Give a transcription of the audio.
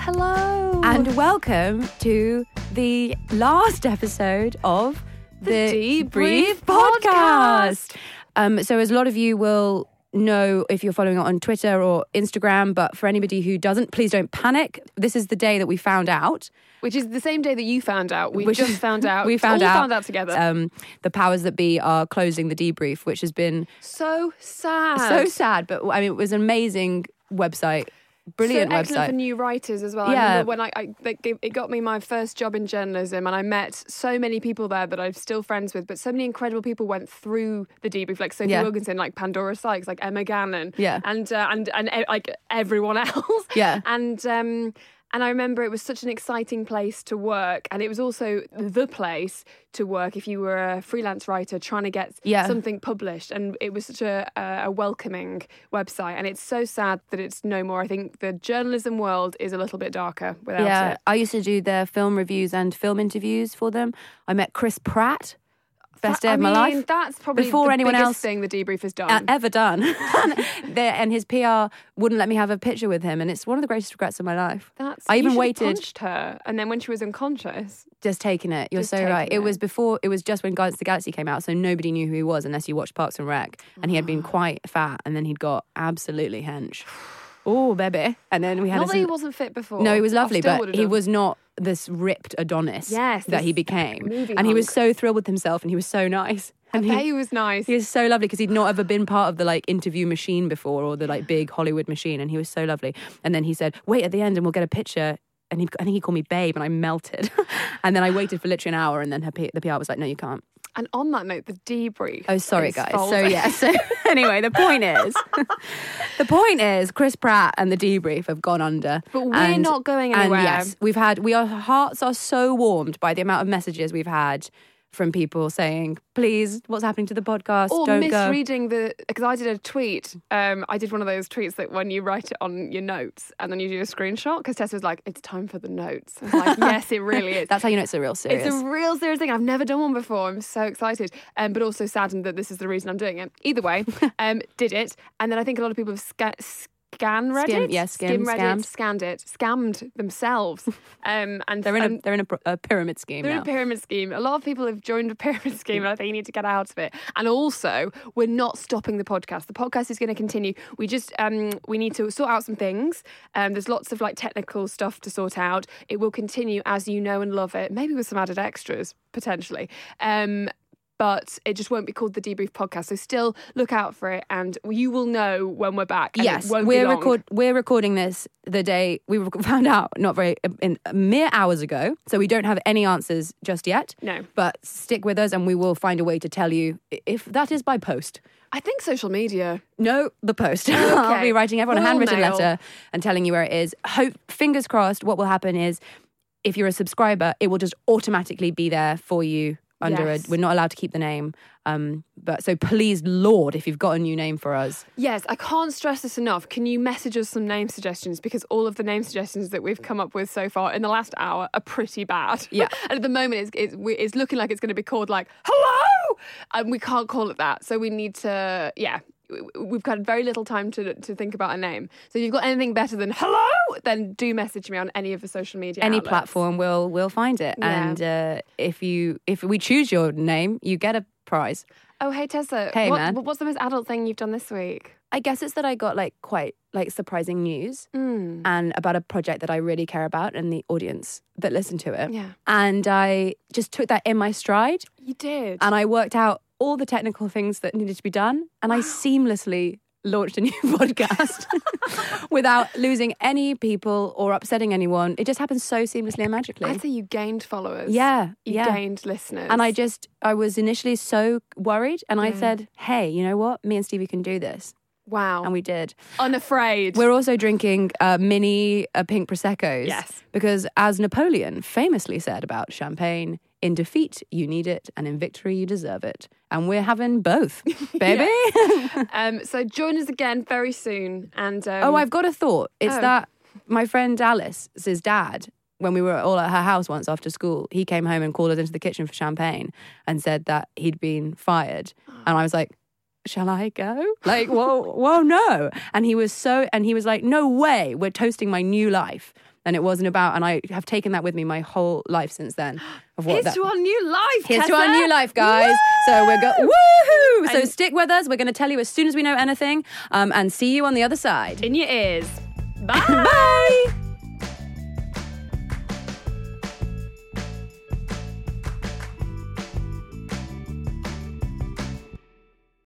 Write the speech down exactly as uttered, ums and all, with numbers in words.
Hello. And welcome to the last episode of the, the Debrief podcast. podcast. Um, so as a lot of you will know if you're following it on Twitter or Instagram, but for anybody who doesn't, please don't panic. This is the day that we found out. Which is the same day that you found out. We Which, just found out. We found all out. found out together. Um, the powers that be are closing the Debrief, which has been... So sad. So sad, but I mean, it was an amazing website. Brilliant so website. Excellent for new writers as well. Yeah. I remember when I, I it got me my first job in journalism, and I met so many people there that I'm still friends with. But so many incredible people went through the Debrief, like Sophie yeah. Wilkinson, like Pandora Sykes, like Emma Gannon, yeah, and uh, and and uh, like everyone else, yeah, and. um And I remember it was such an exciting place to work, and it was also the place to work if you were a freelance writer trying to get yeah. something published. And it was such a, a welcoming website, and it's so sad that it's no more. I think the journalism world is a little bit darker without yeah. it. I used to do their film reviews and film interviews for them. I met Chris Pratt. Best day I of my mean, life. That's probably Before the anyone biggest else thing the Debrief has done. Uh, ever done. And his P R wouldn't let me have a picture with him, and it's one of the greatest regrets of my life. That's, I even you waited. punched her, and then when she was unconscious. Just taking it. You're Just so right. It. it it was before, it was just when Guardians of the Galaxy came out, so nobody knew who he was unless you watched Parks and Rec. And he had been quite fat, and then he'd got absolutely hench. Oh, baby. And then we had Not a, that he wasn't fit before. No, he was lovely, but he done. was not this ripped Adonis yes, that he became. Movie and he was hunk. so thrilled with himself, and he was so nice. And I bet he was nice. He was so lovely because he'd not ever been part of the like interview machine before, or the like big Hollywood machine, and he was so lovely. And then he said, wait at the end and we'll get a picture. And he, I think he called me babe, and I melted. And then I waited for literally an hour, and then her P, the P R was like, no, you can't. And on that note, the Debrief. Oh, sorry, guys. Folding. So, yeah. So, anyway, the point is, the point is, Chris Pratt and the Debrief have gone under. But we're and, not going anywhere. And yes, we've had, we, our hearts are so warmed by the amount of messages we've had from people saying, please, what's happening to the podcast? Or Don't go. misreading the... Because I did a tweet. Um, I did one of those tweets that when you write it on your notes and then you do a screenshot, because Tessa was like, it's time for the notes. I was like, yes, it really is. That's how you know it's a real serious. It's a real serious thing. I've never done one before. I'm so excited. Um, but also saddened that this is the reason I'm doing it. Either way, um, did it. And then I think a lot of people have... Sca- Scan Reddit, Skim, yeah, skim, skim Reddit, scammed. scanned it, scammed themselves, um, and they're in um, a they're in a, a pyramid scheme. They're now. in a pyramid scheme. A lot of people have joined a pyramid scheme, and I think you need to get out of it. And also, we're not stopping the podcast. The podcast is going to continue. We just um, we need to sort out some things. Um, there's lots of like technical stuff to sort out. It will continue as you know and love it. Maybe with some added extras potentially. Um, But it just won't be called the Debrief podcast. So still look out for it, and you will know when we're back. And yes, it won't we're be long. record we're recording this the day we found out, not very in mere hours ago. So we don't have any answers just yet. No, but stick with us, and we will find a way to tell you if that is by post. I think social media. No, the post. Okay. I'll be writing everyone a Royal handwritten mail. letter and telling you where it is. Hope, fingers crossed. What will happen is, if you're a subscriber, it will just automatically be there for you. Under Yes. a, we're not allowed to keep the name, um, but so please, Lord, if you've got a new name for us, Yes, I can't stress this enough. Can you message us some name suggestions? Because all of the name suggestions that we've come up with so far in the last hour are pretty bad. Yeah. And at the moment, it's, it's, we- it's looking like it's going to be called like, hello! And we can't call it that. So we need to, yeah, we've got very little time to to think about a name. So if you've got anything better than hello, then do message me on any of the social media any outlets. platform, we'll we'll find it. Yeah. And uh, if you if we choose your name, you get a prize. Oh, hey, Tessa. Hey, what, man. What's the most adult thing you've done this week? I guess it's that I got like quite like surprising news Mm. and about a project that I really care about and the audience that listen to it. Yeah. And I just took that in my stride, You did. and I worked out all the technical things that needed to be done, and I seamlessly launched a new podcast without losing any people or upsetting anyone. It just happened so seamlessly and magically. I'd say you gained followers. Yeah, You yeah. gained listeners. And I just, I was initially so worried, and I Yeah. said, hey, you know what? Me and Stevie can do this. Wow. And we did. Unafraid. We're also drinking uh, mini uh, pink Prosecco's. Yes. Because as Napoleon famously said about champagne, in defeat, you need it, and in victory, you deserve it. And we're having both, baby. um, so join us again very soon. And um, Oh, I've got a thought. It's Oh. that my friend Alice's dad, when we were all at her house once after school, he came home and called us into the kitchen for champagne and said that he'd been fired. And I was like, shall I go? Like, whoa, whoa, no. And he was so, and he was like, no way, we're toasting my new life. And it wasn't about, and I have taken that with me my whole life since then. Of what Here's that, to our new life, Here's Tessa. to our new life, guys. Woo! So we're go, woohoo! So And- stick with us. We're going to tell you as soon as we know anything, um, and see you on the other side. In your ears. Bye. Bye.